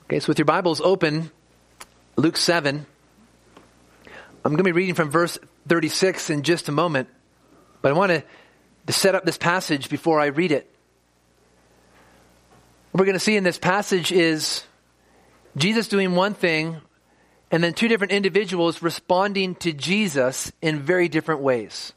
Okay, so with your Bibles open, Luke 7. I'm going to be reading from verse 36 in just a moment, but I want to set up this passage before I read it. What we're going to see in this passage is Jesus doing one thing, and then two different individuals responding to Jesus in very different ways.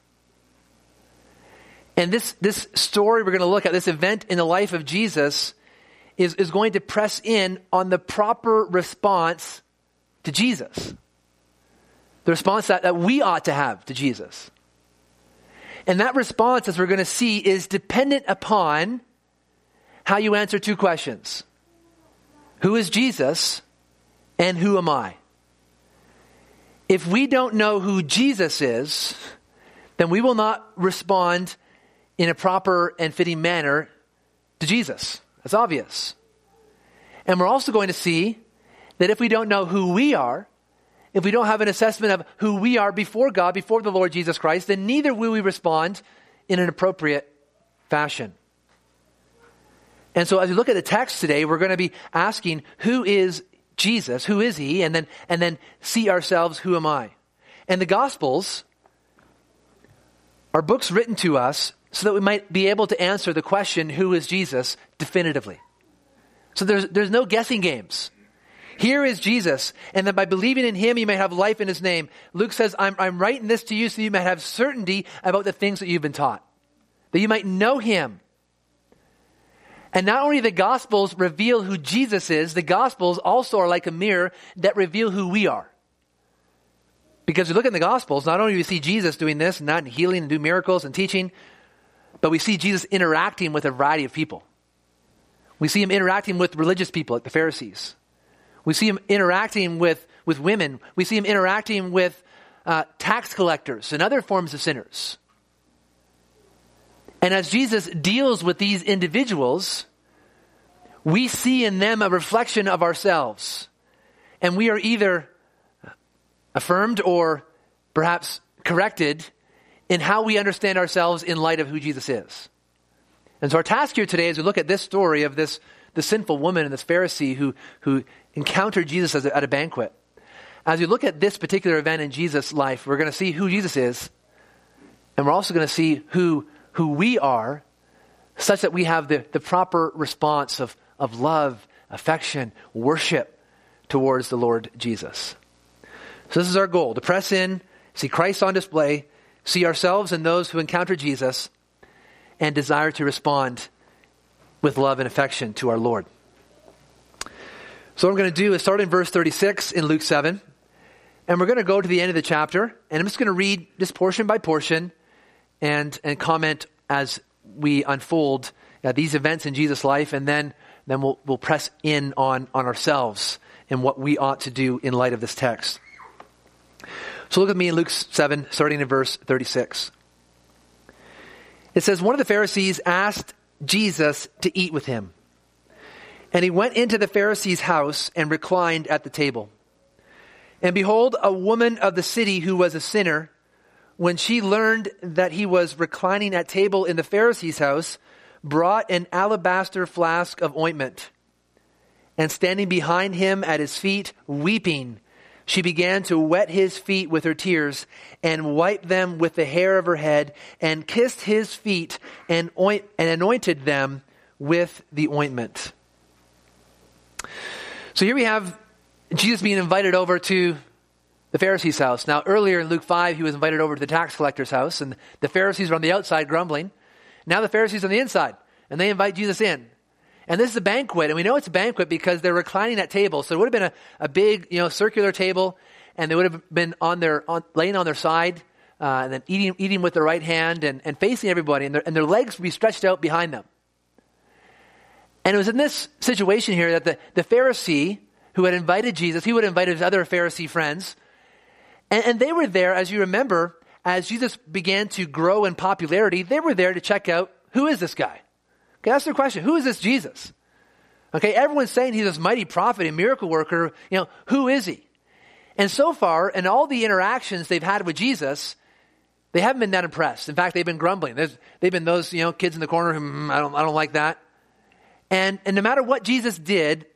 And this story we're going to look at, this event in the life of Jesus, is going to press in on the proper response to Jesus. The response that we ought to have to Jesus. And that response, as we're going to see, is dependent upon how you answer two questions. Who is Jesus and who am I? If we don't know who Jesus is, then we will not respond in a proper and fitting manner to Jesus. That's obvious. And we're also going to see that if we don't know who we are, if we don't have an assessment of who we are before God, before the Lord Jesus Christ, then neither will we respond in an appropriate fashion. And so as we look at the text today, we're going to be asking, who is Jesus? Who is he? And then see ourselves, who am I? And the Gospels are books written to us so that we might be able to answer the question, who is Jesus, definitively. So there's no guessing games. Here is Jesus, and then by believing in him, you may have life in his name. Luke says, I'm writing this to you so you might have certainty about the things that you've been taught, that you might know him. And not only the Gospels reveal who Jesus is, the Gospels also are like a mirror that reveal who we are. Because you look at the Gospels, not only do we see Jesus doing this and that, and healing and do miracles and teaching, but we see Jesus interacting with a variety of people. We see him interacting with religious people like the Pharisees. We see him interacting with women. We see him interacting with tax collectors and other forms of sinners. And as Jesus deals with these individuals, we see in them a reflection of ourselves. And we are either affirmed or perhaps corrected in how we understand ourselves in light of who Jesus is. And so our task here today is to look at this story of the sinful woman and this Pharisee who encountered Jesus at a banquet. As we look at this particular event in Jesus' life, we're going to see who Jesus is, and we're also going to see who we are, such that we have the proper response of love, affection, worship towards the Lord Jesus. So this is our goal, to press in, see Christ on display, see ourselves and those who encounter Jesus, and desire to respond with love and affection to our Lord. So what I'm going to do is start in verse 36 in Luke 7, and we're going to go to the end of the chapter, and I'm just going to read this portion by portion and comment as we unfold these events in Jesus' life, and then we'll press in on ourselves and what we ought to do in light of this text. So look at me in Luke 7, starting in verse 36. It says, one of the Pharisees asked Jesus to eat with him. And he went into the Pharisee's house and reclined at the table. And behold, a woman of the city who was a sinner, when she learned that he was reclining at table in the Pharisee's house, brought an alabaster flask of ointment. And standing behind him at his feet, weeping, she began to wet his feet with her tears and wiped them with the hair of her head and kissed his feet and anointed them with the ointment. So here we have Jesus being invited over to the Pharisee's house. Now earlier in Luke 5, he was invited over to the tax collector's house, and the Pharisees were on the outside grumbling. Now the Pharisees are on the inside, and they invite Jesus in. And this is a banquet, and we know it's a banquet because they're reclining at tables. So it would have been a big, circular table, and they would have been laying on their side, and then eating with their right hand and facing everybody, and their legs would be stretched out behind them. And it was in this situation here that the Pharisee who had invited Jesus, he would have invited his other Pharisee friends, and they were there, as you remember, as Jesus began to grow in popularity, they were there to check out, who is this guy? Okay, that's their question. Who is this Jesus? Okay, everyone's saying he's this mighty prophet and miracle worker. Who is he? And so far, in all the interactions they've had with Jesus, they haven't been that impressed. In fact, they've been grumbling. They've been those, kids in the corner who, I don't like that. And no matter what Jesus did,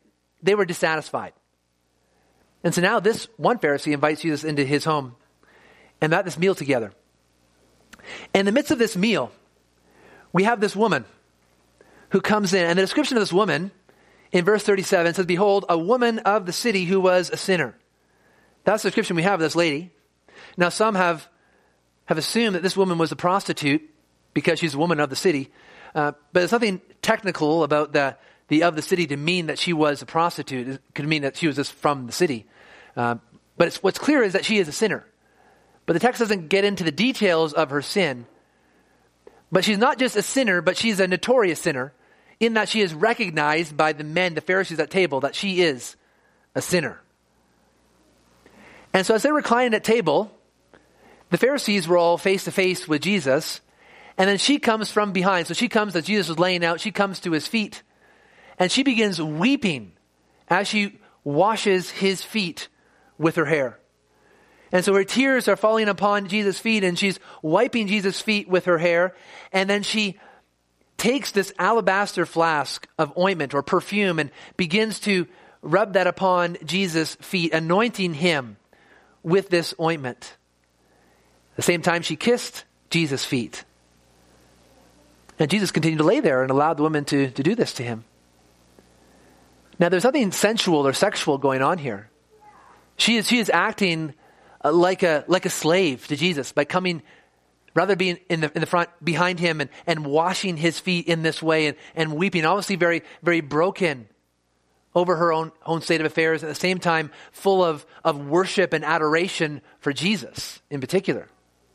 they were dissatisfied. And so now this one Pharisee invites Jesus into his home and they're at this meal together. In the midst of this meal, we have this woman who comes in, and the description of this woman in verse 37 says, "Behold, a woman of the city who was a sinner." That's the description we have of this lady. Now some have assumed that this woman was a prostitute because she's a woman of the city. But there's nothing technical about the of the city to mean that she was a prostitute. It could mean that she was just from the city. But what's clear is that she is a sinner. But the text doesn't get into the details of her sin. But she's not just a sinner, but she's a notorious sinner in that she is recognized by the men, the Pharisees at table, that she is a sinner. And so as they're reclining at table, the Pharisees were all face to face with Jesus. And then she comes from behind. So she comes as Jesus was laying out. She comes to his feet. And she begins weeping as she washes his feet with her hair. And so her tears are falling upon Jesus' feet, and she's wiping Jesus' feet with her hair. And then she takes this alabaster flask of ointment or perfume and begins to rub that upon Jesus' feet, anointing him with this ointment. At the same time, she kissed Jesus' feet. And Jesus continued to lay there and allowed the woman to do this to him. Now, there's nothing sensual or sexual going on here. She is acting like a slave to Jesus by coming, rather being in the front behind him and washing his feet in this way and weeping, obviously very, very broken over her own state of affairs, at the same time full of worship and adoration for Jesus in particular.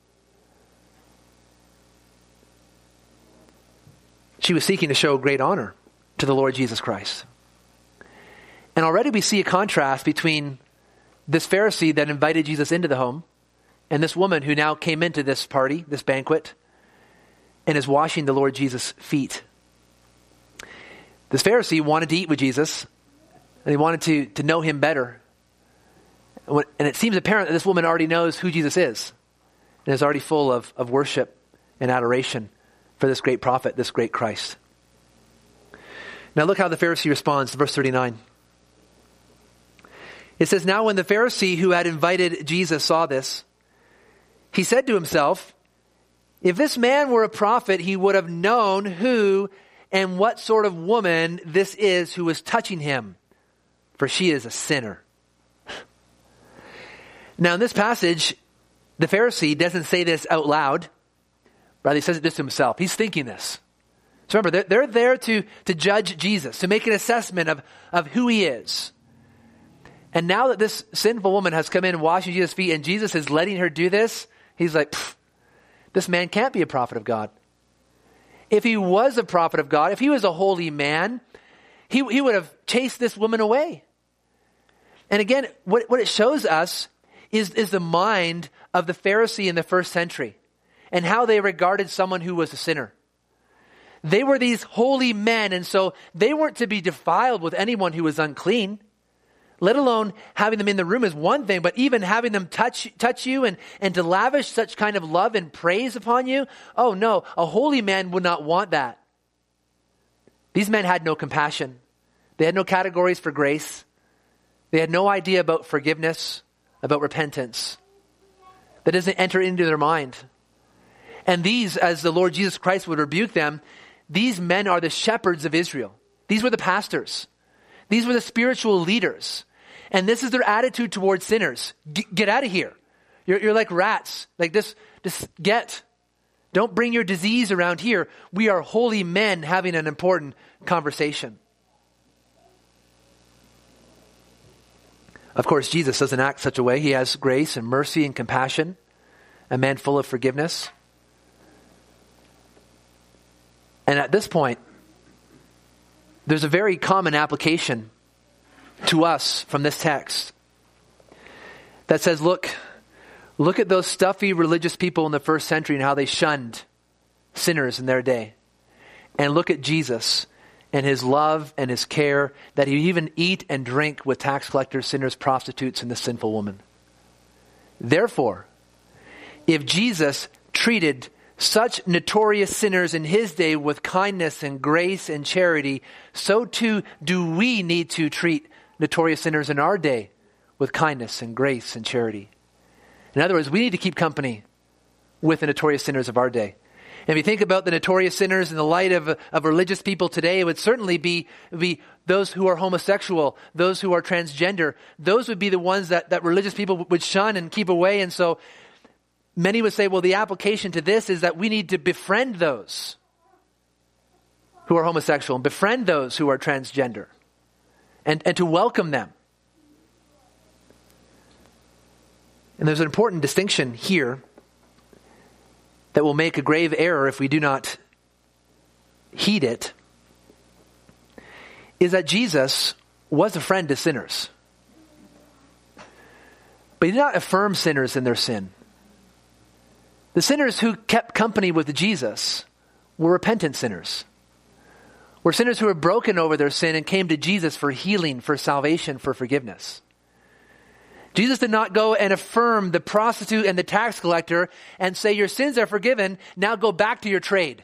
She was seeking to show great honor to the Lord Jesus Christ. And already we see a contrast between this Pharisee that invited Jesus into the home and this woman who now came into this party, this banquet, and is washing the Lord Jesus' feet. This Pharisee wanted to eat with Jesus, and he wanted to know him better. And it seems apparent that this woman already knows who Jesus is and is already full of worship and adoration for this great prophet, this great Christ. Now look how the Pharisee responds to verse 39. It says, "Now when the Pharisee who had invited Jesus saw this, he said to himself, 'If this man were a prophet, he would have known who and what sort of woman this is who is touching him, for she is a sinner.'" Now in this passage, the Pharisee doesn't say this out loud. Rather, he says it just to himself. He's thinking this. So remember, they're there to judge Jesus, to make an assessment of who he is. And now that this sinful woman has come in and washing Jesus' feet and Jesus is letting her do this, he's like, this man can't be a prophet of God. If he was a prophet of God, if he was a holy man, he would have chased this woman away. And again, what it shows us is the mind of the Pharisee in the first century and how they regarded someone who was a sinner. They were these holy men, and so they weren't to be defiled with anyone who was unclean. Let alone having them in the room is one thing, but even having them touch you and to lavish such kind of love and praise upon you, oh no, a holy man would not want that. These men had no compassion. They had no categories for grace. They had no idea about forgiveness, about repentance. That doesn't enter into their mind. And these, as the Lord Jesus Christ would rebuke them, these men are the shepherds of Israel. These were the pastors. These were the spiritual leaders. And this is their attitude towards sinners. Get out of here. You're like rats. Like this, just get. Don't bring your disease around here. We are holy men having an important conversation. Of course, Jesus doesn't act such a way. He has grace and mercy and compassion. A man full of forgiveness. And at this point, there's a very common application to us from this text that says, look at those stuffy religious people in the first century and how they shunned sinners in their day. And look at Jesus and his love and his care that he even eat and drink with tax collectors, sinners, prostitutes, and the sinful woman. Therefore, if Jesus treated such notorious sinners in his day with kindness and grace and charity, so too do we need to treat notorious sinners in our day with kindness and grace and charity. In other words, we need to keep company with the notorious sinners of our day. And if you think about the notorious sinners in the light of religious people today, it would certainly be those who are homosexual, those who are transgender. Those would be the ones that religious people would shun and keep away. And so many would say, well, the application to this is that we need to befriend those who are homosexual and befriend those who are transgender and to welcome them. And there's an important distinction here that will make a grave error if we do not heed it, is that Jesus was a friend to sinners. But he did not affirm sinners in their sin. The sinners who kept company with Jesus were repentant sinners. Were sinners who were broken over their sin and came to Jesus for healing, for salvation, for forgiveness. Jesus did not go and affirm the prostitute and the tax collector and say, your sins are forgiven, now go back to your trade.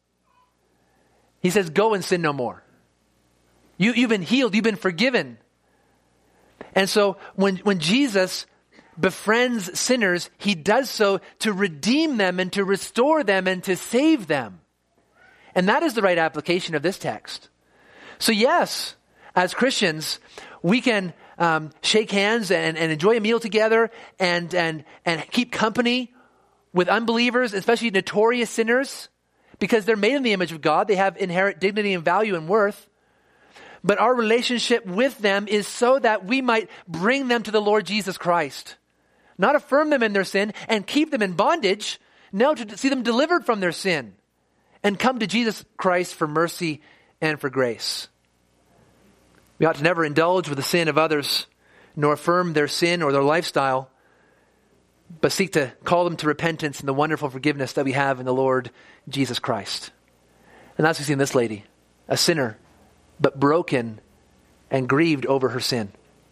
He says, go and sin no more. You've been healed, you've been forgiven. And so when Jesus befriends sinners, he does so to redeem them and to restore them and to save them. And that is the right application of this text. So yes, as Christians, we can shake hands and enjoy a meal together and keep company with unbelievers, especially notorious sinners, because they're made in the image of God. They have inherent dignity and value and worth. But our relationship with them is so that we might bring them to the Lord Jesus Christ. Not affirm them in their sin and keep them in bondage. No, to see them delivered from their sin and come to Jesus Christ for mercy and for grace. We ought to never indulge with the sin of others, nor affirm their sin or their lifestyle, but seek to call them to repentance and the wonderful forgiveness that we have in the Lord Jesus Christ. And that's what we see in this lady, a sinner, but broken and grieved over her sin.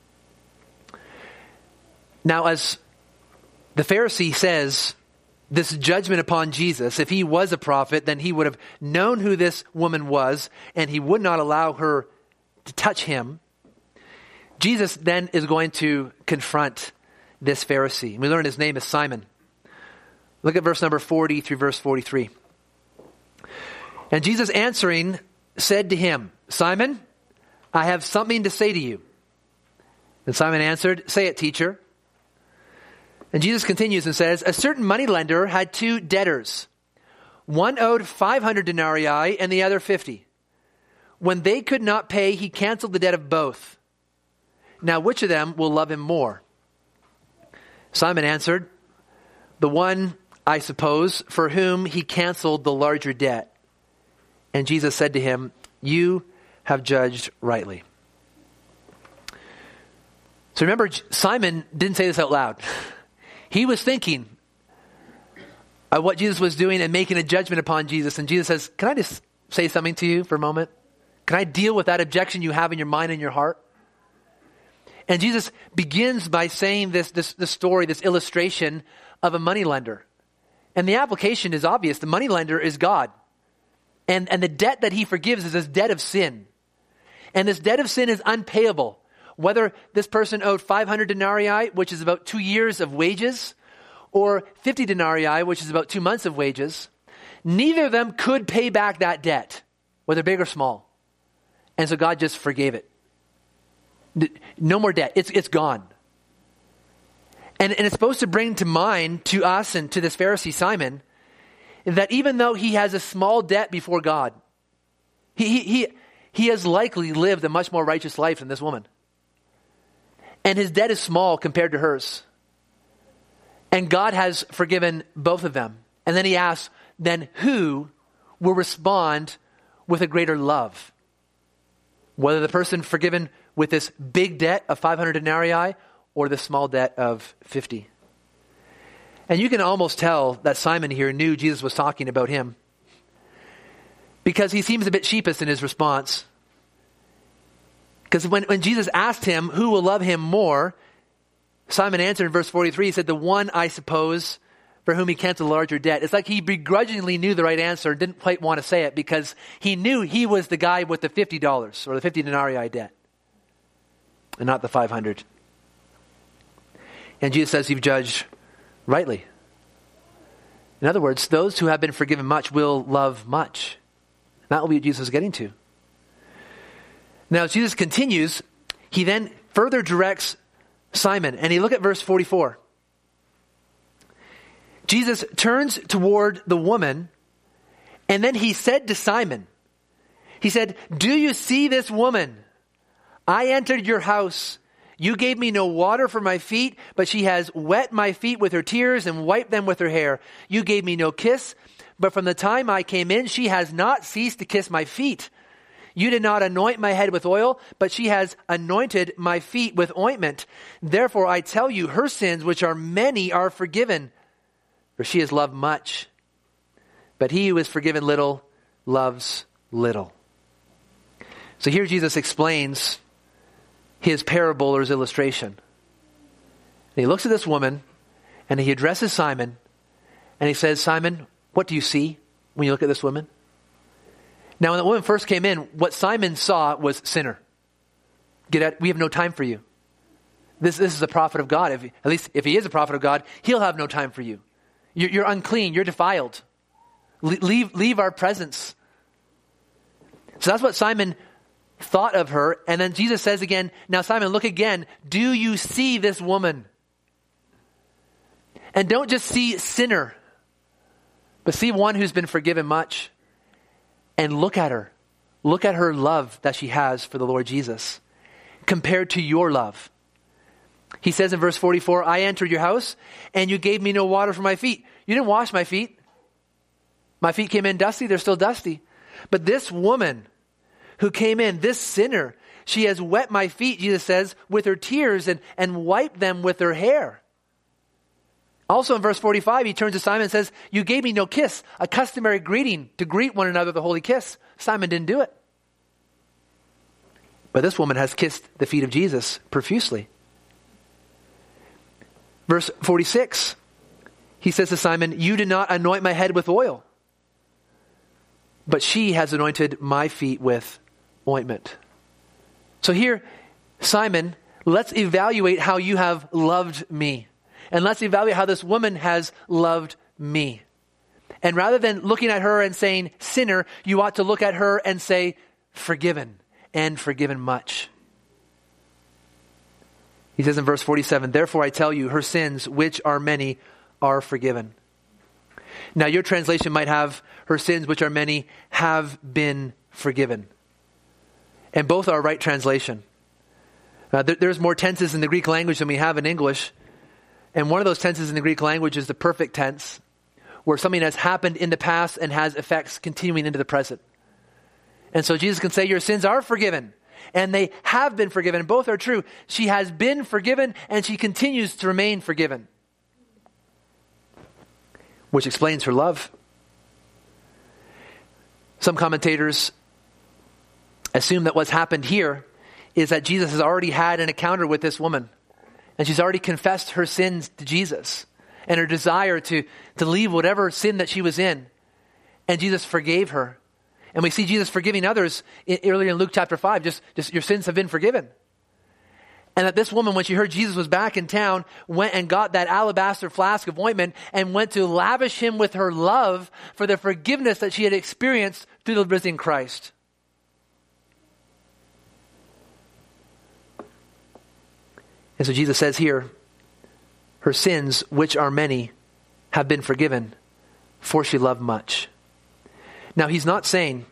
Now, as the Pharisee says, this judgment upon Jesus, if he was a prophet, then he would have known who this woman was, and he would not allow her to touch him. Jesus then is going to confront this Pharisee. We learn his name is Simon. Look at verse number 40 through verse 43. And Jesus answering said to him, Simon, I have something to say to you. And Simon answered, say it, teacher. And Jesus continues and says, a certain moneylender had two debtors. One owed 500 denarii and the other 50. When they could not pay, he canceled the debt of both. Now, which of them will love him more? Simon answered, the one, I suppose, for whom he canceled the larger debt. And Jesus said to him, you have judged rightly. So remember, Simon didn't say this out loud. He was thinking of what Jesus was doing and making a judgment upon Jesus. And Jesus says, can I just say something to you for a moment? Can I deal with that objection you have in your mind and your heart? And Jesus begins by saying this story, this illustration of a moneylender. And the application is obvious. The moneylender is God. And the debt that he forgives is this debt of sin. And this debt of sin is unpayable. Whether this person owed 500 denarii, which is about 2 years of wages, or 50 denarii, which is about 2 months of wages, neither of them could pay back that debt, whether big or small. And so God just forgave it. No more debt. It's gone. And it's supposed to bring to mind to us and to this Pharisee Simon that even though he has a small debt before God, he has likely lived a much more righteous life than this woman. And his debt is small compared to hers. And God has forgiven both of them. And then he asks, then who will respond with a greater love? Whether the person forgiven with this big debt of 500 denarii or the small debt of 50. And you can almost tell that Simon here knew Jesus was talking about him, because he seems a bit sheepish in his response. Because when Jesus asked him who will love him more, Simon answered in verse 43, he said, the one, I suppose, for whom he canceled a larger debt. It's like he begrudgingly knew the right answer and didn't quite want to say it because he knew he was the guy with the $50 or the 50 denarii debt. and not the 500. And Jesus says, you've judged rightly. In other words, those who have been forgiven much will love much. That will be what Jesus is getting to. Now, as Jesus continues, he then further directs Simon. And you look at verse 44. Jesus turns toward the woman, and then he said to Simon, he said, do you see this woman? I entered your house. You gave me no water for my feet, but she has wet my feet with her tears and wiped them with her hair. You gave me no kiss, but from the time I came in, she has not ceased to kiss my feet. You did not anoint my head with oil, but she has anointed my feet with ointment. Therefore I tell you, her sins, which are many, are forgiven, for she has loved much. But he who is forgiven little loves little. So here Jesus explains his parable or his illustration. And he looks at this woman and he addresses Simon and he says, Simon, what do you see when you look at this woman? Now, when the woman first came in, what Simon saw was sinner. We have no time for you. This is a prophet of God. At least if he is a prophet of God, he'll have no time for you. You're unclean. You're defiled. Leave our presence. So that's what Simon thought of her. And then Jesus says again, now Simon, look again. Do you see this woman? And don't just see sinner, but see one who's been forgiven much. And look at her. Look at her love that she has for the Lord Jesus compared to your love. He says in verse 44, I entered your house and you gave me no water for my feet. You didn't wash my feet. My feet came in dusty. They're still dusty. But this woman who came in, this sinner, she has wet my feet, Jesus says, with her tears and wiped them with her hair. Also in verse 45, he turns to Simon and says, you gave me no kiss, a customary greeting to greet one another, the holy kiss. Simon didn't do it. But this woman has kissed the feet of Jesus profusely. Verse 46, he says to Simon, you did not anoint my head with oil, but she has anointed my feet with ointment. So here, Simon, let's evaluate how you have loved me. And let's evaluate how this woman has loved me. And rather than looking at her and saying, sinner, you ought to look at her and say, forgiven, and forgiven much. He says in verse 47, therefore I tell you, her sins, which are many, are forgiven. Now your translation might have, her sins, which are many, have been forgiven. And both are right translation. There's more tenses in the Greek language than we have in English. And one of those tenses in the Greek language is the perfect tense, where something has happened in the past and has effects continuing into the present. And so Jesus can say, your sins are forgiven, and they have been forgiven. Both are true. She has been forgiven, and she continues to remain forgiven, which explains her love. Some commentators assume that what's happened here is that Jesus has already had an encounter with this woman. And she's already confessed her sins to Jesus and her desire to leave whatever sin that she was in. And Jesus forgave her. And we see Jesus forgiving others earlier in Luke chapter 5. Just your sins have been forgiven. And that this woman, when she heard Jesus was back in town, went and got that alabaster flask of ointment and went to lavish him with her love for the forgiveness that she had experienced through the risen Christ. And so Jesus says here, her sins, which are many, have been forgiven, for she loved much. Now, he's not saying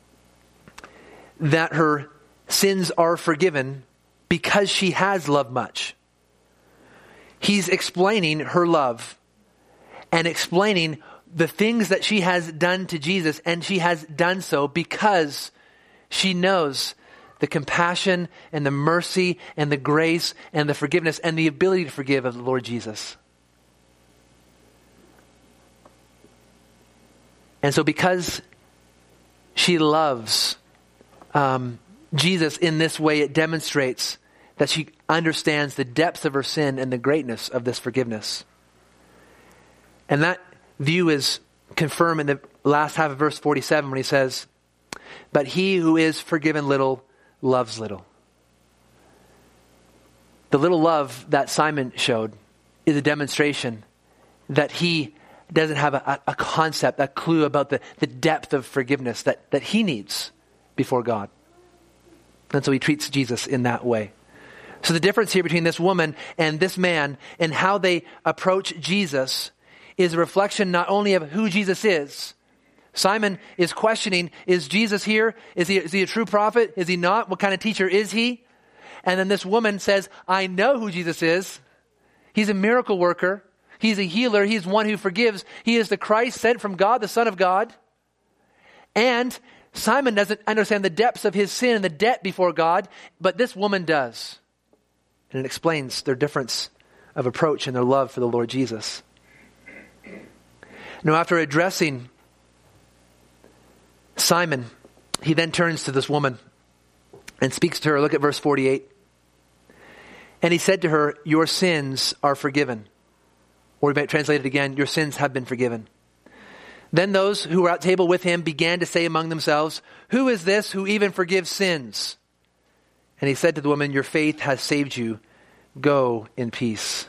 that her sins are forgiven because she has loved much. He's explaining her love and explaining the things that she has done to Jesus, and she has done so because she knows the compassion and the mercy and the grace and the forgiveness and the ability to forgive of the Lord Jesus. And so because she loves Jesus in this way, it demonstrates that she understands the depth of her sin and the greatness of this forgiveness. And that view is confirmed in the last half of verse 47 when he says, but he who is forgiven little loves little. The little love that Simon showed is a demonstration that he doesn't have a concept, a clue about the depth of forgiveness that he needs before God. And so he treats Jesus in that way. So the difference here between this woman and this man and how they approach Jesus is a reflection not only of who Jesus is. Simon is questioning, is Jesus here? Is he a true prophet? Is he not? What kind of teacher is he? And then this woman says, I know who Jesus is. He's a miracle worker. He's a healer. He's one who forgives. He is the Christ sent from God, the Son of God. And Simon doesn't understand the depths of his sin and the debt before God, but this woman does. And it explains their difference of approach and their love for the Lord Jesus. Now, after addressing Simon, he then turns to this woman and speaks to her. Look at verse 48. And he said to her, your sins are forgiven. Or we might translate it again, your sins have been forgiven. Then those who were at table with him began to say among themselves, who is this who even forgives sins? And he said to the woman, your faith has saved you. Go in peace.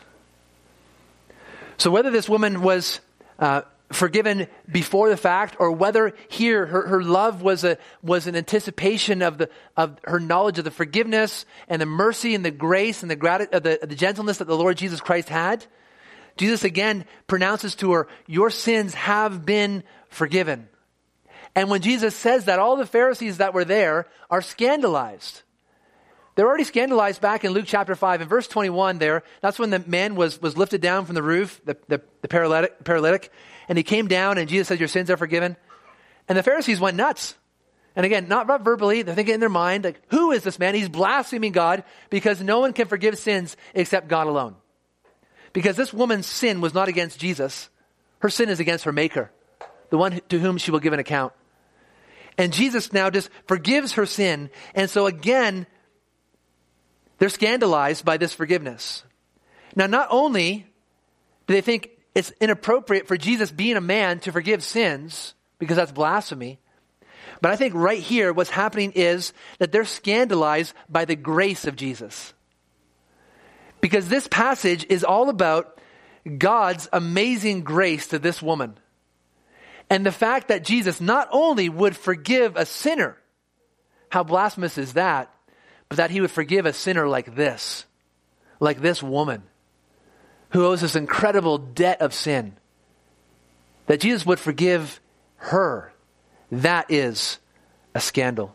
So whether this woman was forgiven before the fact, or whether here her love was an anticipation of her knowledge of the forgiveness and the mercy and the grace and the gentleness that the Lord Jesus Christ had, Jesus again pronounces to her, your sins have been forgiven. And when Jesus says that, all the Pharisees that were there are scandalized. They're already scandalized back in Luke chapter 5. In verse 21 there, that's when the man was lifted down from the roof, the paralytic, and he came down and Jesus said, your sins are forgiven. And the Pharisees went nuts. And again, not verbally, they're thinking in their mind, like, who is this man? He's blaspheming God because no one can forgive sins except God alone. Because this woman's sin was not against Jesus. Her sin is against her maker, the one to whom she will give an account. And Jesus now just forgives her sin. And so again, they're scandalized by this forgiveness. Now, not only do they think it's inappropriate for Jesus being a man to forgive sins, because that's blasphemy, but I think right here what's happening is that they're scandalized by the grace of Jesus. Because this passage is all about God's amazing grace to this woman. And the fact that Jesus not only would forgive a sinner, how blasphemous is that, but that he would forgive a sinner like this woman, who owes this incredible debt of sin. That Jesus would forgive her. That is a scandal.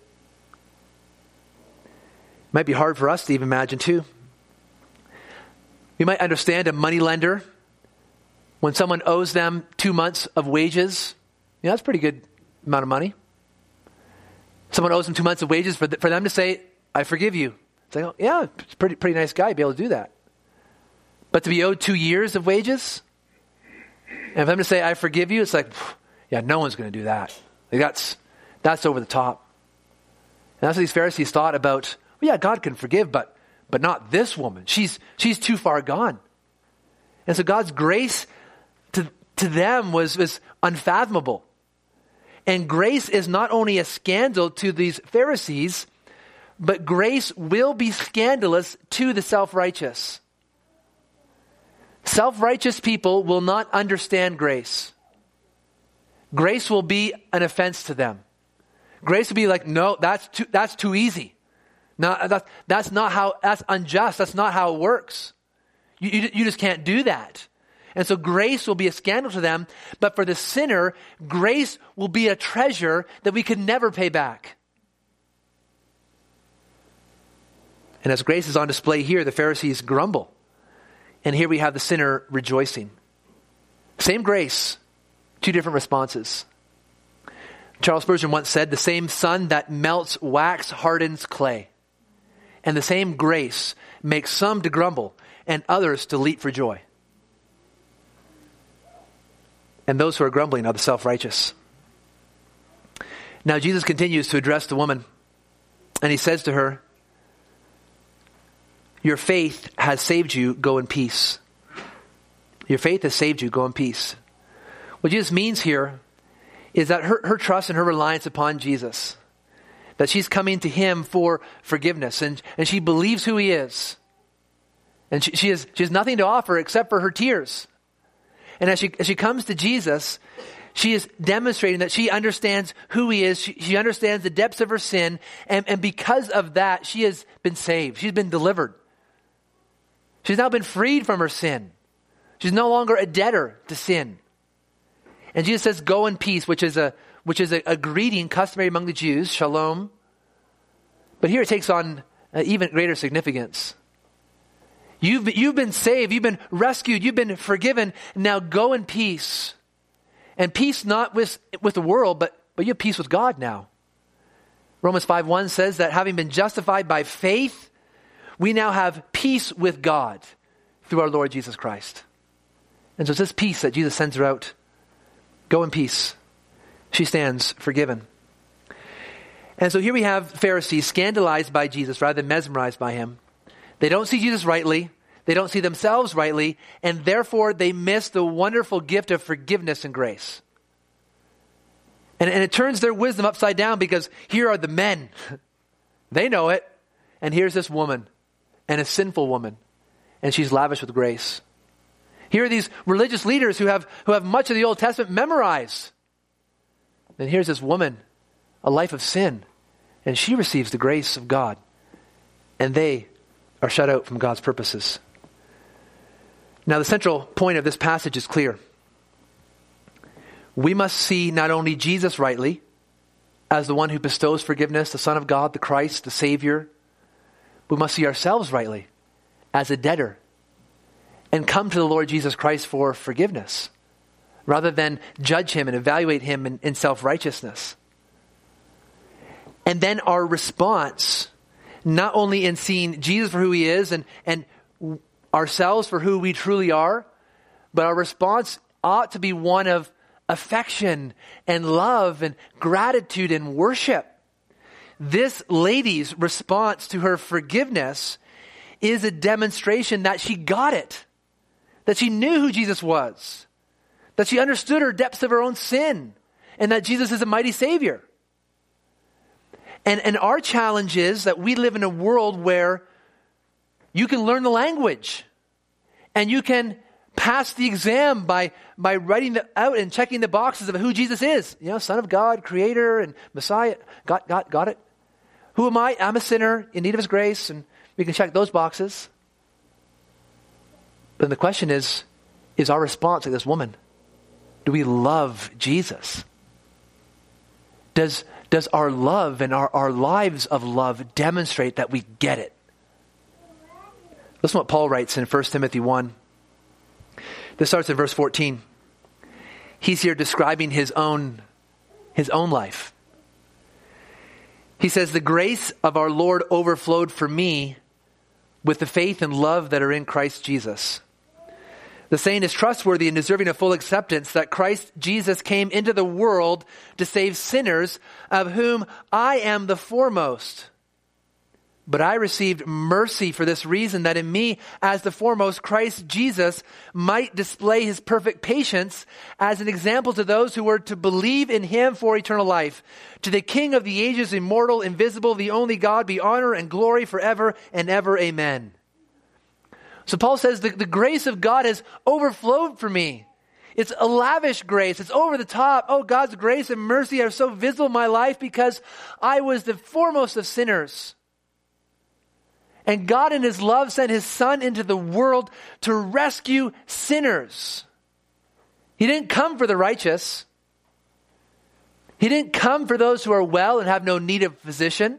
Might be hard for us to even imagine too. You might understand a moneylender, when someone owes them 2 months of wages, that's a pretty good amount of money. Someone owes them 2 months of wages for them to say, I forgive you. It's like, oh, yeah, it's pretty nice guy to be able to do that. But to be owed 2 years of wages, and for them to say, I forgive you, it's like, yeah, no one's going to do that. Like that's over the top. And that's what these Pharisees thought about, well, yeah, God can forgive, but not this woman. She's too far gone. And so God's grace to them was unfathomable. And grace is not only a scandal to these Pharisees, but grace will be scandalous to the self-righteous. Self-righteous people will not understand grace. Grace will be an offense to them. Grace will be like, no, that's too easy. No, that's unjust. That's not how it works. You just can't do that. And so grace will be a scandal to them, but for the sinner, grace will be a treasure that we could never pay back. And as grace is on display here, the Pharisees grumble. And here we have the sinner rejoicing. Same grace, 2 different responses. Charles Spurgeon once said, the same sun that melts wax hardens clay. And the same grace makes some to grumble and others to leap for joy. And those who are grumbling are the self-righteous. Now Jesus continues to address the woman, and he says to her, your faith has saved you, go in peace. Your faith has saved you, go in peace. What Jesus means here is that her trust and her reliance upon Jesus, that she's coming to him for forgiveness, and she believes who he is, And she has nothing to offer except for her tears. And as she comes to Jesus, she is demonstrating that she understands who he is. She understands the depths of her sin. And because of that, she has been saved. She's been delivered. She's now been freed from her sin. She's no longer a debtor to sin. And Jesus says, go in peace, which is a greeting customary among the Jews, shalom. But here it takes on even greater significance. You've been saved, you've been rescued, you've been forgiven. Now go in peace. And peace not with the world, but you have peace with God now. Romans 5:1 says that having been justified by faith, we now have peace with God through our Lord Jesus Christ. And so it's this peace that Jesus sends her out. Go in peace. She stands forgiven. And so here we have Pharisees scandalized by Jesus rather than mesmerized by him. They don't see Jesus rightly. They don't see themselves rightly. And therefore they miss the wonderful gift of forgiveness and grace. And it turns their wisdom upside down because here are the men. They know it. And here's this woman, and a sinful woman. And she's lavish with grace. Here are these religious leaders who have much of the Old Testament memorized. And here's this woman, a life of sin. And she receives the grace of God. And they are shut out from God's purposes. Now the central point of this passage is clear. We must see not only Jesus rightly as the one who bestows forgiveness, the Son of God, the Christ, the Savior. We must see ourselves rightly as a debtor and come to the Lord Jesus Christ for forgiveness rather than judge him and evaluate him in self-righteousness. And then our response, not only in seeing Jesus for who he is and ourselves for who we truly are, but our response ought to be one of affection and love and gratitude and worship. This lady's response to her forgiveness is a demonstration that she got it, that she knew who Jesus was, that she understood her depths of her own sin, and that Jesus is a mighty Savior. And our challenge is that we live in a world where you can learn the language and you can pass the exam by writing out and checking the boxes of who Jesus is. Son of God, Creator, and Messiah. Got it. Who am I? I'm a sinner in need of his grace, and we can check those boxes. But the question is our response like this woman? Do we love Jesus? Does our love and our lives of love demonstrate that we get it? Listen to what Paul writes in 1 Timothy 1. This starts in verse 14. He's here describing his own life. He says, the grace of our Lord overflowed for me with the faith and love that are in Christ Jesus. The saying is trustworthy and deserving of full acceptance that Christ Jesus came into the world to save sinners, of whom I am the foremost. But I received mercy for this reason, that in me, as the foremost, Christ Jesus might display his perfect patience as an example to those who were to believe in him for eternal life. To the King of the ages, immortal, invisible, the only God, be honor and glory forever and ever. Amen. So Paul says the grace of God has overflowed for me. It's a lavish grace. It's over the top. Oh, God's grace and mercy are so visible in my life because I was the foremost of sinners. And God in his love sent his Son into the world to rescue sinners. He didn't come for the righteous. He didn't come for those who are well and have no need of physician.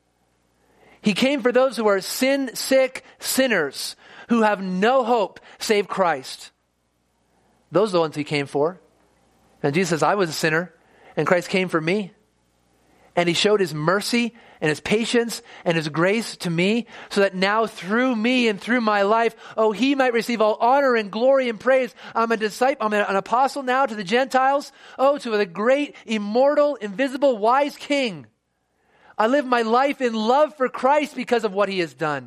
He came for those who are sin-sick sinners who have no hope save Christ. Those are the ones he came for. And Jesus says, I was a sinner, and Christ came for me. And he showed his mercy and his patience and his grace to me, so that now through me and through my life, he might receive all honor and glory and praise. I'm a disciple, I'm an apostle now to the Gentiles. To the great, immortal, invisible, wise King. I live my life in love for Christ because of what he has done.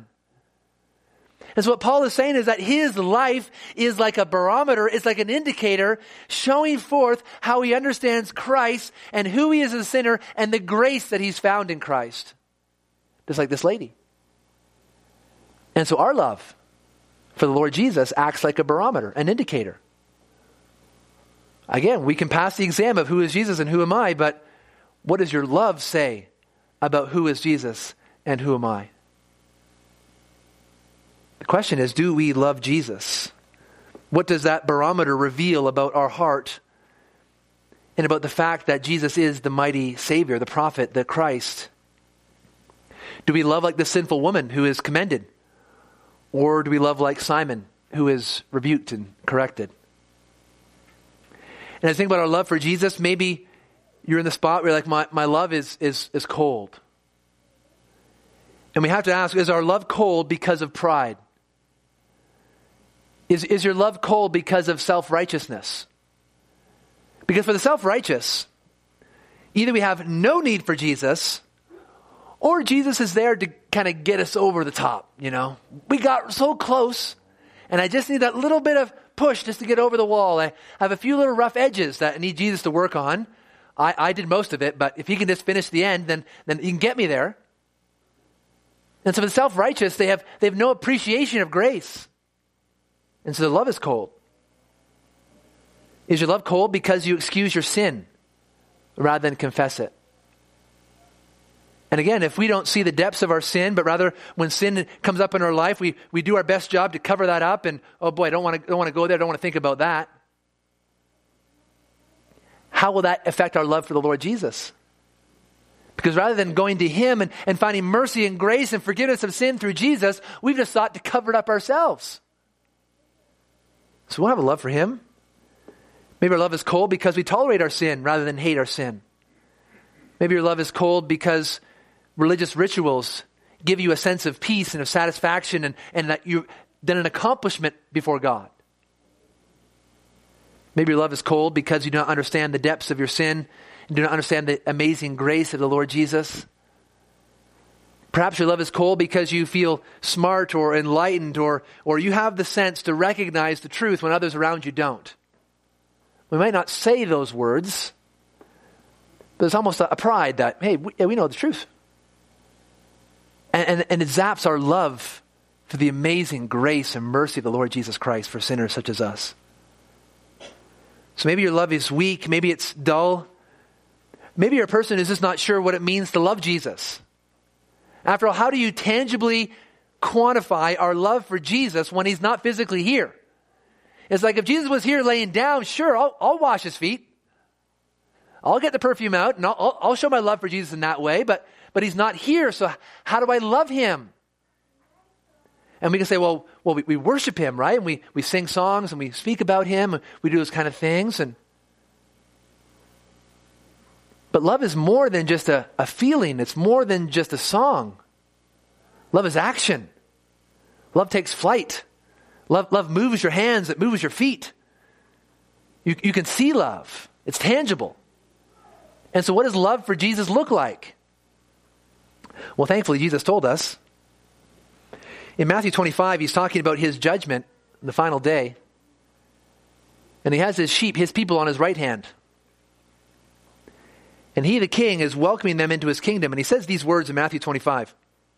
And so what Paul is saying is that his life is like a barometer, it's like an indicator showing forth how he understands Christ and who he is as a sinner and the grace that he's found in Christ. Just like this lady. And so our love for the Lord Jesus acts like a barometer, an indicator. Again, we can pass the exam of who is Jesus and who am I, but what does your love say about who is Jesus and who am I? The question is, do we love Jesus? What does that barometer reveal about our heart and about the fact that Jesus is the mighty Savior, the prophet, the Christ? Do we love like the sinful woman who is commended? Or do we love like Simon who is rebuked and corrected? And I think about our love for Jesus, maybe you're in the spot where you're like, my love is cold. And we have to ask, is our love cold because of pride? Is your love cold because of self-righteousness? Because for the self-righteous, either we have no need for Jesus, or Jesus is there to kind of get us over the top, you know. We got so close, and I just need that little bit of push just to get over the wall. I have a few little rough edges that I need Jesus to work on. I did most of it, but if he can just finish the end, then he can get me there. And so for the self-righteous, they have no appreciation of grace. And so the love is cold. Is your love cold because you excuse your sin rather than confess it? And again, if we don't see the depths of our sin, but rather when sin comes up in our life, we do our best job to cover that up and, oh boy, I don't want to go there, I don't want to think about that. How will that affect our love for the Lord Jesus? Because rather than going to him and finding mercy and grace and forgiveness of sin through Jesus, we've just sought to cover it up ourselves. So we want to have a love for him. Maybe our love is cold because we tolerate our sin rather than hate our sin. Maybe your love is cold because religious rituals give you a sense of peace and of satisfaction and that you've done an accomplishment before God. Maybe your love is cold because you don't understand the depths of your sin and do not understand the amazing grace of the Lord Jesus. Perhaps your love is cold because you feel smart or enlightened or you have the sense to recognize the truth when others around you don't. We might not say those words, but there's almost a pride that, hey, we know the truth. And it zaps our love for the amazing grace and mercy of the Lord Jesus Christ for sinners such as us. So maybe your love is weak, maybe it's dull. Maybe you're a person who's just not sure what it means to love Jesus. After all, how do you tangibly quantify our love for Jesus when he's not physically here? It's like if Jesus was here laying down, sure, I'll wash his feet. I'll get the perfume out and I'll show my love for Jesus in that way, but he's not here, so how do I love him? And we can say, well, we worship him, right? And we sing songs and we speak about him, and we do those kind of things. But love is more than just a feeling. It's more than just a song. Love is action. Love takes flight. Love moves your hands. It moves your feet. You can see love. It's tangible. And so what does love for Jesus look like? Well, thankfully, Jesus told us. In Matthew 25, he's talking about his judgment, the final day. And he has his sheep, his people on his right hand. And he, the king, is welcoming them into his kingdom. And he says these words in Matthew 25.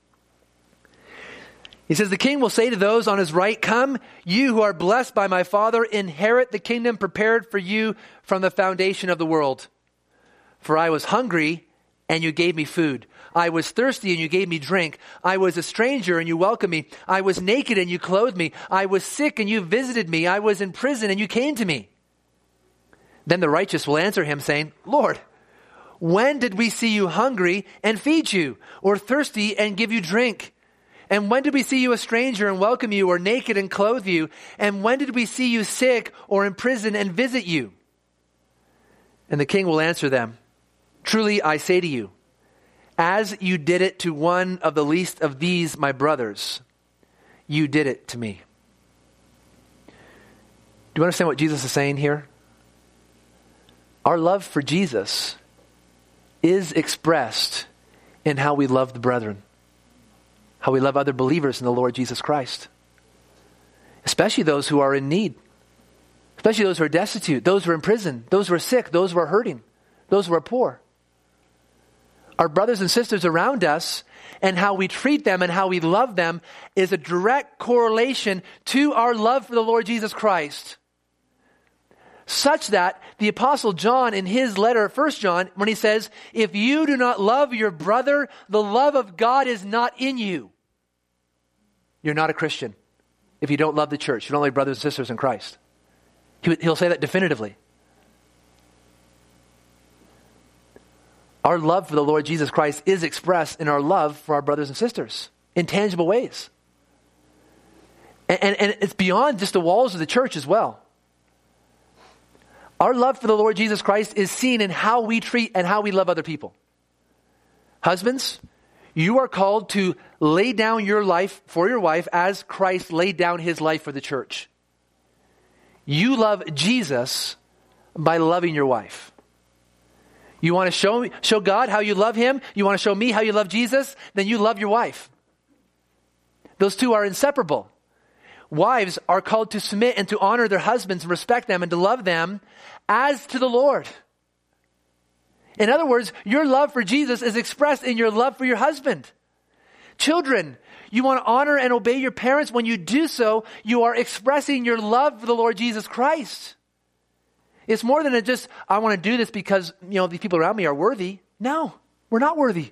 He says, the king will say to those on his right, come, you who are blessed by my Father, inherit the kingdom prepared for you from the foundation of the world. For I was hungry, and you gave me food. I was thirsty, and you gave me drink. I was a stranger, and you welcomed me. I was naked, and you clothed me. I was sick, and you visited me. I was in prison, and you came to me. Then the righteous will answer him, saying, Lord, when did we see you hungry and feed you, or thirsty and give you drink? And when did we see you a stranger and welcome you, or naked and clothe you? And when did we see you sick or in prison and visit you? And the king will answer them, truly I say to you, as you did it to one of the least of these my brothers, you did it to me. Do you understand what Jesus is saying here? Our love for Jesus is expressed in how we love the brethren, how we love other believers in the Lord Jesus Christ, especially those who are in need, especially those who are destitute, those who are in prison, those who are sick, those who are hurting, those who are poor. our brothers and sisters around us and how we treat them and how we love them is a direct correlation to our love for the Lord Jesus Christ. Such that the Apostle John in his letter, 1 John, when he says, if you do not love your brother, the love of God is not in you. You're not a Christian if you don't love the church. You don't love brothers and sisters in Christ. He'll say that definitively. Our love for the Lord Jesus Christ is expressed in our love for our brothers and sisters in tangible ways. And it's beyond just the walls of the church as well. Our love for the Lord Jesus Christ is seen in how we treat and how we love other people. Husbands, you are called to lay down your life for your wife as Christ laid down his life for the church. You love Jesus by loving your wife. You want to show God how you love him? You want to show me how you love Jesus? Then you love your wife. Those two are inseparable. Wives are called to submit and to honor their husbands and respect them and to love them as to the Lord. In other words, your love for Jesus is expressed in your love for your husband. Children, you want to honor and obey your parents. When you do so, you are expressing your love for the Lord Jesus Christ. It's more than just, I want to do this because, the people around me are worthy. No, we're not worthy.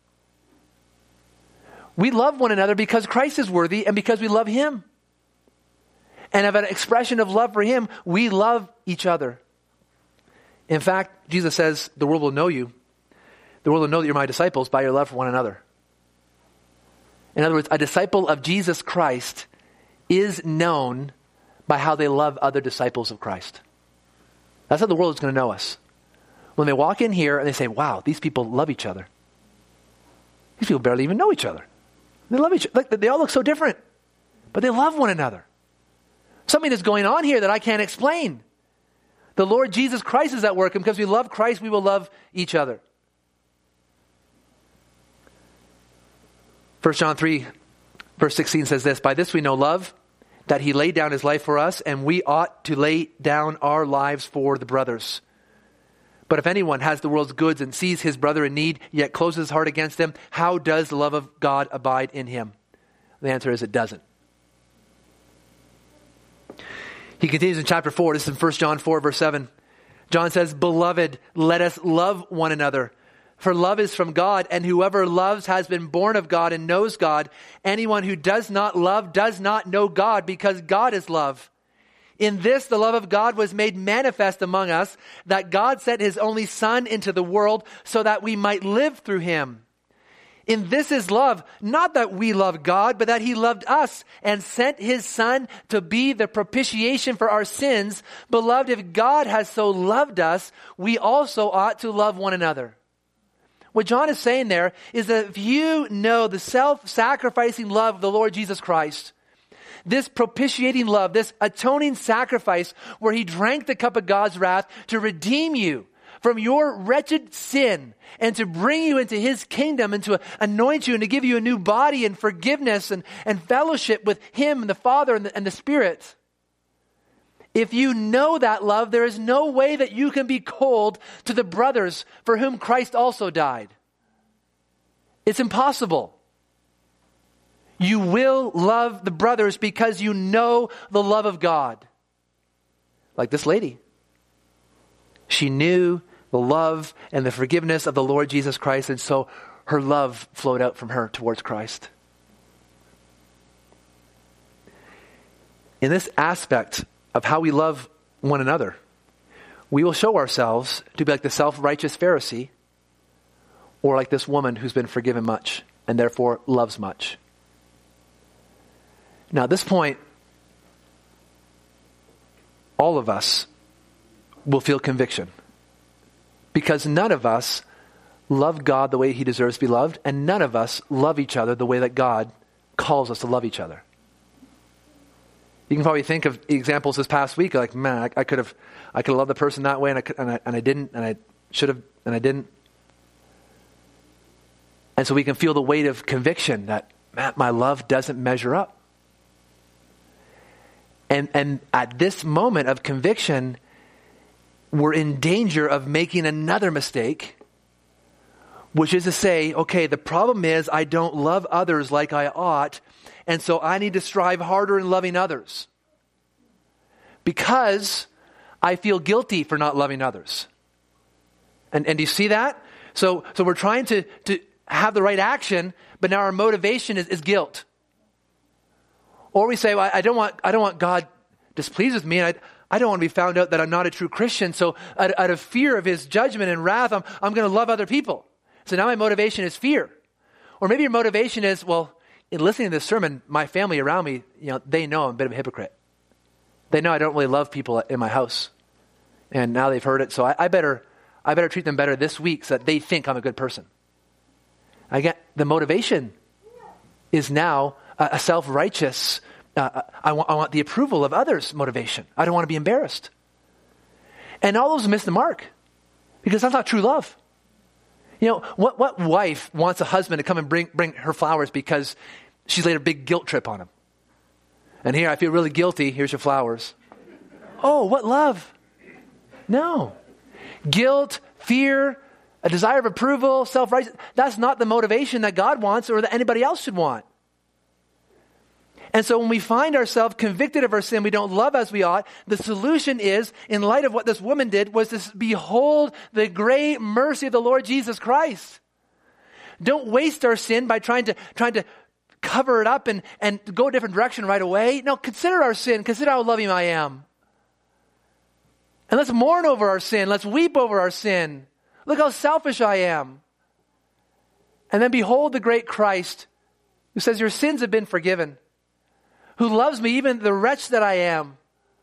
We love one another because Christ is worthy and because we love him. And of an expression of love for him, we love each other. In fact, Jesus says, the world will know you. The world will know that you're my disciples by your love for one another. In other words, a disciple of Jesus Christ is known by how they love other disciples of Christ. That's how the world is going to know us. When they walk in here and they say, wow, these people love each other. These people barely even know each other. They love each other. They all look so different, but they love one another. Something is going on here that I can't explain. The Lord Jesus Christ is at work, and because we love Christ, we will love each other. 1 John 3, verse 16 says this, by this we know love, that he laid down his life for us, and we ought to lay down our lives for the brothers. But if anyone has the world's goods and sees his brother in need, yet closes his heart against him, how does the love of God abide in him? The answer is it doesn't. He continues in chapter 4. This is in 1 John 4, verse 7. John says, beloved, let us love one another. For love is from God, and whoever loves has been born of God and knows God. Anyone who does not love does not know God, because God is love. In this, the love of God was made manifest among us, that God sent his only Son into the world so that we might live through him. In this is love, not that we love God, but that he loved us and sent his Son to be the propitiation for our sins. Beloved, if God has so loved us, we also ought to love one another. What John is saying there is that if you know the self-sacrificing love of the Lord Jesus Christ, this propitiating love, this atoning sacrifice where he drank the cup of God's wrath to redeem you from your wretched sin and to bring you into his kingdom and to anoint you and to give you a new body and forgiveness and fellowship with him and the Father and the Spirit. If you know that love, there is no way that you can be cold to the brothers for whom Christ also died. It's impossible. You will love the brothers because you know the love of God. Like this lady. She knew the love and the forgiveness of the Lord Jesus Christ, and so her love flowed out from her towards Christ. In this aspect of how we love one another, we will show ourselves to be like the self-righteous Pharisee or like this woman who's been forgiven much and therefore loves much. Now at this point, all of us will feel conviction because none of us love God the way he deserves to be loved, and none of us love each other the way that God calls us to love each other. You can probably think of examples this past week, like, man, I could have loved the person that way, and I didn't, and I should have, and I didn't. And so we can feel the weight of conviction that, man, my love doesn't measure up. And at this moment of conviction, we're in danger of making another mistake which is to say, okay, the problem is I don't love others like I ought, and so I need to strive harder in loving others because I feel guilty for not loving others. And do you see that? So we're trying to have the right action, but now our motivation is guilt. Or we say, well, I don't want God displeased with me, and I don't want to be found out that I'm not a true Christian, so out of fear of his judgment and wrath, I'm going to love other people. So now my motivation is fear. Or maybe your motivation is, well, in listening to this sermon, my family around me, they know I'm a bit of a hypocrite. They know I don't really love people in my house. And now they've heard it, so I better treat them better this week so that they think I'm a good person. Again, the motivation is now a self-righteous, I want the approval of others motivation. I don't want to be embarrassed. And all those miss the mark because that's not true love. What wife wants a husband to come and bring her flowers because she's laid a big guilt trip on him? And here, I feel really guilty. Here's your flowers. Oh, what love? No. Guilt, fear, a desire of approval, self-righteous. That's not the motivation that God wants or that anybody else should want. And so when we find ourselves convicted of our sin, we don't love as we ought, the solution is, in light of what this woman did, was to behold the great mercy of the Lord Jesus Christ. Don't waste our sin by trying to cover it up and go a different direction right away. No, consider our sin. Consider how loving I am. And let's mourn over our sin. Let's weep over our sin. Look how selfish I am. And then behold the great Christ who says, your sins have been forgiven, who loves me, even the wretch that I am,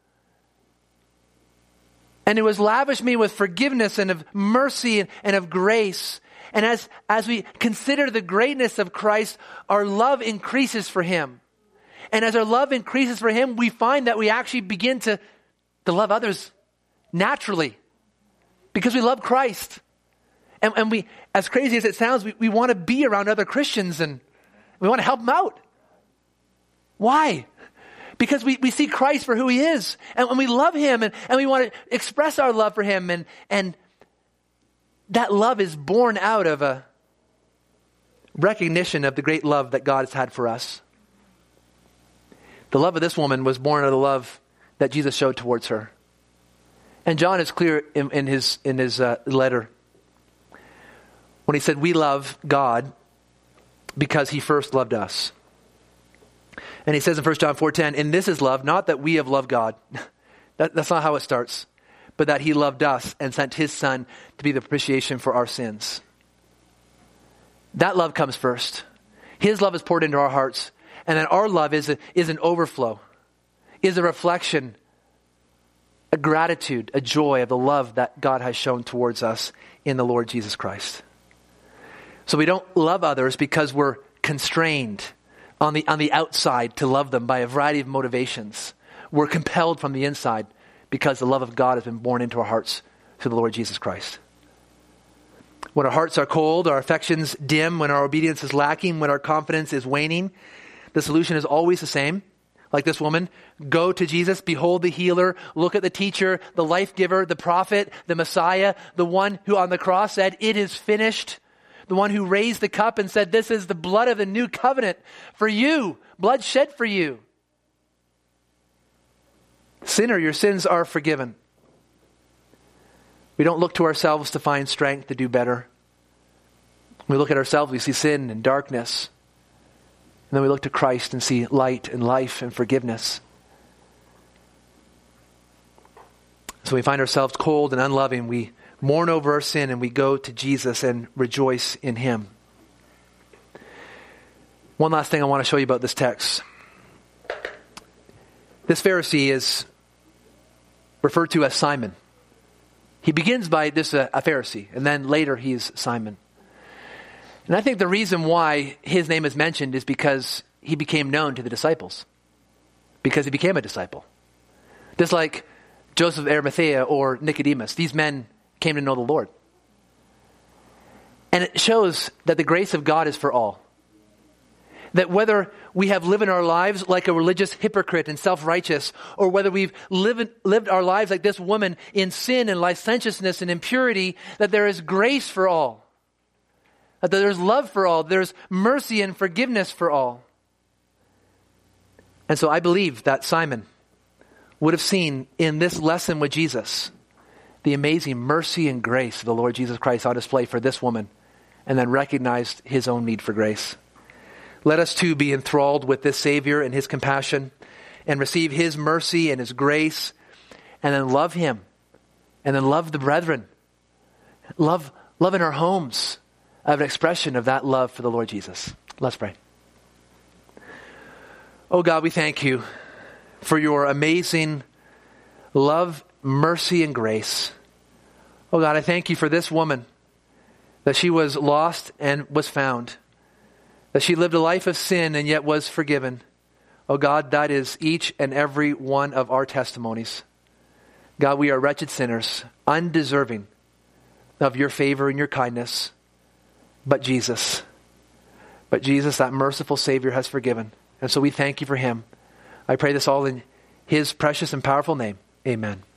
and who has lavished me with forgiveness and of mercy and of grace. And as we consider the greatness of Christ, our love increases for him. And as our love increases for him, we find that we actually begin to love others naturally because we love Christ. And we, as crazy as it sounds, we want to be around other Christians and we want to help them out. Why? Because we see Christ for who he is. And we love him and we want to express our love for him. And that love is born out of a recognition of the great love that God has had for us. The love of this woman was born out of the love that Jesus showed towards her. And John is clear in his letter when he said, we love God because he first loved us. And he says in 1 John 4:10, and this is love, not that we have loved God. That's not how it starts. But that he loved us and sent his son to be the propitiation for our sins. That love comes first. His love is poured into our hearts. And then our love is an overflow, is a reflection, a gratitude, a joy of the love that God has shown towards us in the Lord Jesus Christ. So we don't love others because we're constrained on the outside to love them by a variety of motivations. We're compelled from the inside because the love of God has been born into our hearts through the Lord Jesus Christ. When our hearts are cold, our affections dim, when our obedience is lacking, when our confidence is waning, the solution is always the same. Like this woman, go to Jesus, behold the healer, look at the teacher, the life giver, the prophet, the Messiah, the one who on the cross said, it is finished. The one who raised the cup and said, this is the blood of the new covenant for you, blood shed for you. Sinner, your sins are forgiven. We don't look to ourselves to find strength to do better. When we look at ourselves, we see sin and darkness. And then we look to Christ and see light and life and forgiveness. So we find ourselves cold and unloving. We mourn over our sin and we go to Jesus and rejoice in him. One last thing I want to show you about this text. This Pharisee is referred to as Simon. He begins by this a Pharisee, and then later he's Simon. And I think the reason why his name is mentioned is because he became known to the disciples. Because he became a disciple. Just like Joseph of Arimathea or Nicodemus. These men came to know the Lord. And it shows that the grace of God is for all. That whether we have lived our lives like a religious hypocrite and self-righteous, or whether we've lived our lives like this woman in sin and licentiousness and impurity, that there is grace for all. that there's love for all, there's mercy and forgiveness for all. And so I believe that Simon would have seen in this lesson with Jesus the amazing mercy and grace of the Lord Jesus Christ on display for this woman, and then recognized his own need for grace. Let us too be enthralled with this Savior and his compassion, and receive his mercy and his grace, and then love him, and then love the brethren. Love in our homes of an expression of that love for the Lord Jesus. Let's pray. Oh God, we thank you for your amazing love, mercy, and grace. Oh God, I thank you for this woman, that she was lost and was found, that she lived a life of sin and yet was forgiven. Oh God, that is each and every one of our testimonies. God, we are wretched sinners, undeserving of your favor and your kindness. But Jesus, that merciful Savior, has forgiven. And so we thank you for him. I pray this all in his precious and powerful name. Amen.